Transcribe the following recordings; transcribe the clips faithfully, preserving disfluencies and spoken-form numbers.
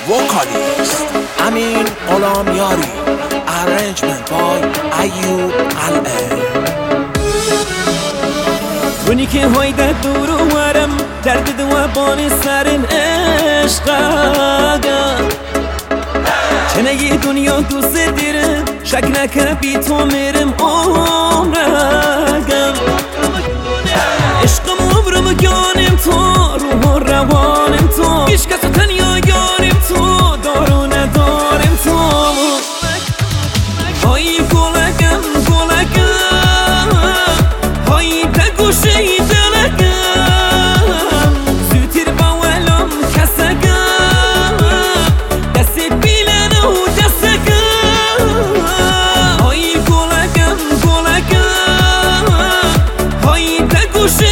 vocalist Amin Gholamyari, arrangement by Ayub Al-Ain. رونی که هایده دور و ورم درد دوابان سرم عشقاگم چنه یه دنیا دوست دیرم شک نکه بی تو میرم عمرگم عشقم عمرم گانم تو روح و روانم تو هیچ کس تنیا یارم تو دارو ندارم تو های گلگم گلگم های دگوشه دلگم زودتر باولم کسگم دست بیلن و دستگم های گلگم گلگم های دگوشه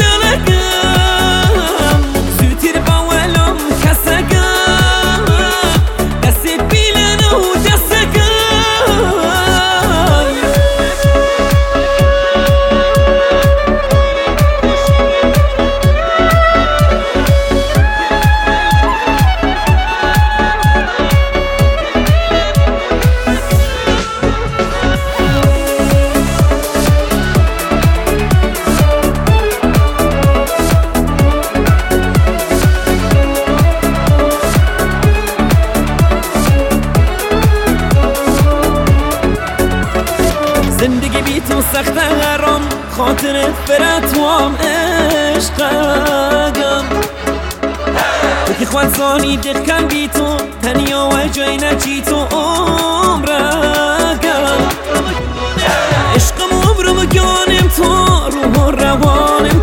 دلگم زودتر باولم کسگم دست بیلن و دستگم زندگی بی تو سخت حرام خاطر فراتوام عشقاگم تو که خود زانی دقم بی تو تنیا و جای نچی تو عمرگم عشقم عمرم گانم تو روح و روانم